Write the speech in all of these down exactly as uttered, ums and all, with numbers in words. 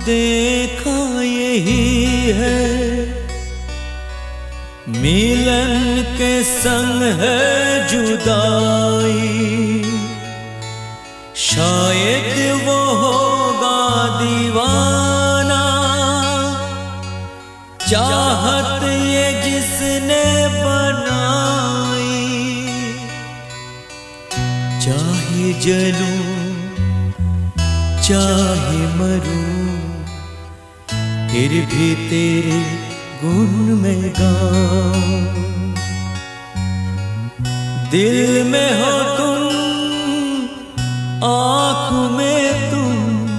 देखा यही है, मिलन के संग है जुदाई। शायद वो होगा दीवाना, चाहत ये जिसने बनाई। चाहे जलूं चाहे मरूं, फिर भी तेरे गुण में गाऊं। दिल में हो तुम, आँखों में तुम,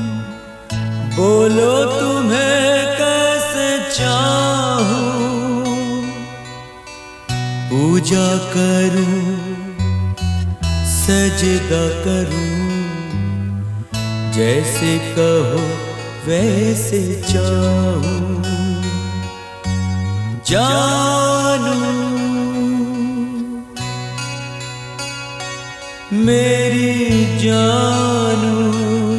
बोलो तुम्हें कैसे चाहूं। पूजा करूं सजदा करूं, जैसे कहो वैसे चाहूं। जानू मेरी जानू,